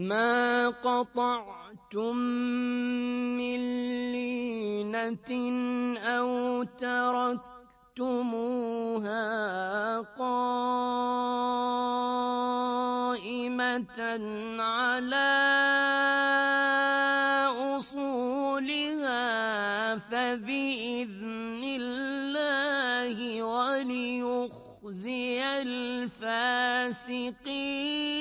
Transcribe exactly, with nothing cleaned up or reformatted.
مَا قَطَعْتُم مِّن لِّينَةٍ أَوْ تَرَكْتُمُوهَا قَائِمَةً عَلَىٰ أُصُولِهَا فَبِإِذْنِ اللَّهِ وَلِيُخْزِيَ الْفَاسِقِينَ.